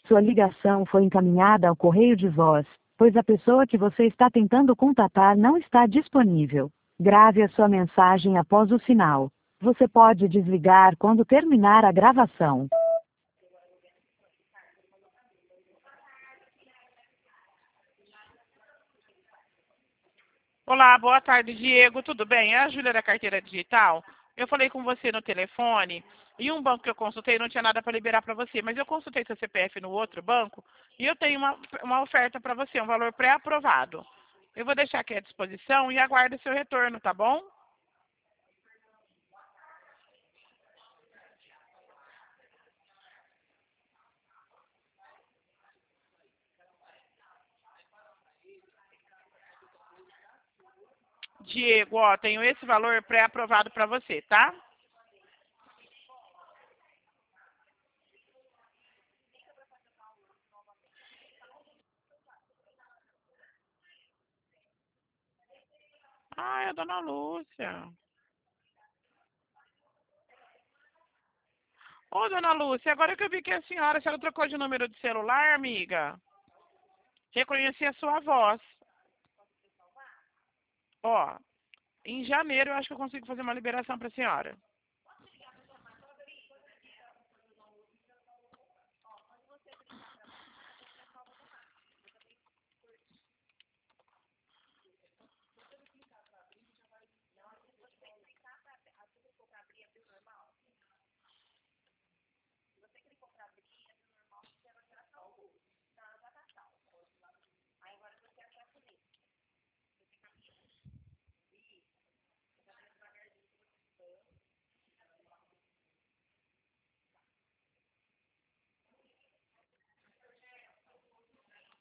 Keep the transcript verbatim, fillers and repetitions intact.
Sua ligação foi encaminhada ao correio de voz, pois a pessoa que você está tentando contatar não está disponível. Grave a sua mensagem após o sinal. Você pode desligar quando terminar a gravação. Olá, boa tarde, Diego. Tudo bem? É a Júlia da Carteira Digital. Eu falei com você no telefone e um banco que eu consultei não tinha nada para liberar para você, mas eu consultei seu C P F no outro banco e eu tenho uma, uma oferta para você, um valor pré-aprovado. Eu vou deixar aqui à disposição e aguardo seu retorno, tá bom? Diego, ó, tenho esse valor pré-aprovado para você, tá? Ah, é a dona Lúcia. Ô, dona Lúcia, agora que eu vi que é a senhora, a senhora trocou de número de celular, amiga? Reconheci a sua voz. Ó, em janeiro eu acho que eu consigo fazer uma liberação para a senhora.